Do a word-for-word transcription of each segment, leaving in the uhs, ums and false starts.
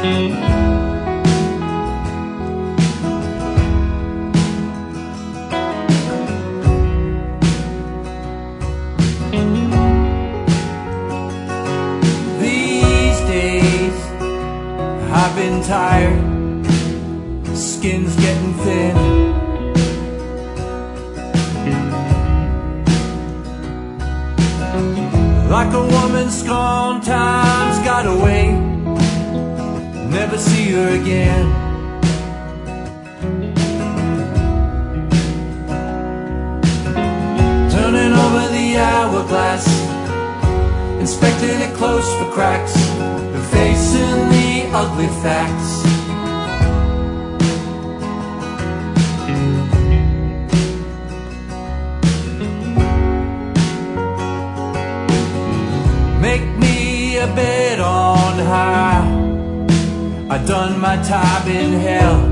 These days I've been tired, skin's getting thin. Like a woman scorned, time's got away, never see her again. Turning over the hourglass, inspecting it close for cracks, and facing the ugly facts. Make me a bed on high, I done my time in hell.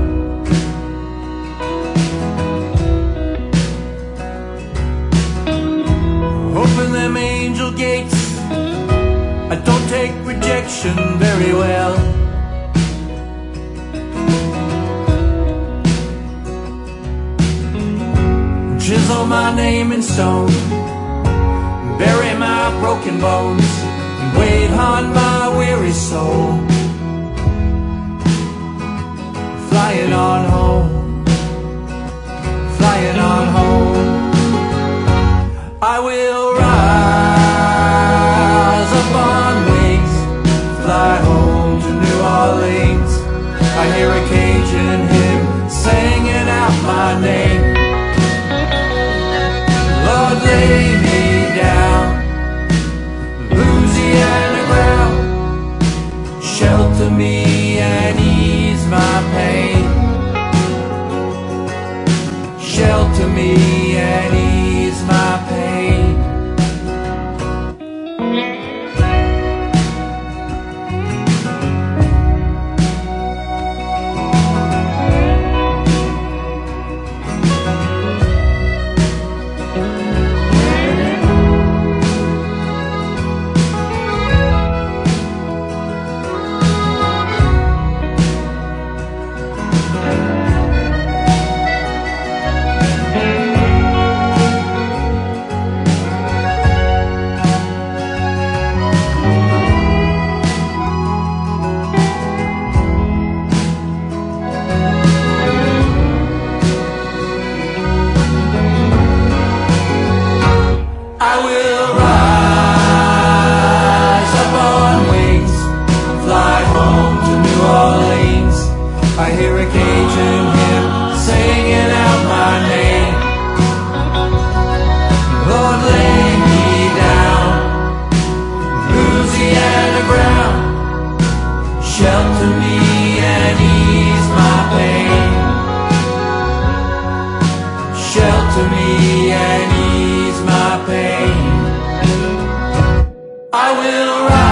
Open them angel gates, I don't take rejection very well. Chisel my name in stone, bury my broken bones, and wait on my weary soul. Flying on home, flying on home. I will rise up on wings, fly home to New Orleans. I hear a Cajun hymn singing out my name. Lord, lay me down, Louisiana ground, shelter me and ease my pain. Shelter me and ease my pain. I hear a Cajun hymn singing out my name. Lord, lay me down, Louisiana ground, shelter me and ease my pain. Shelter me and ease my pain. I will rise.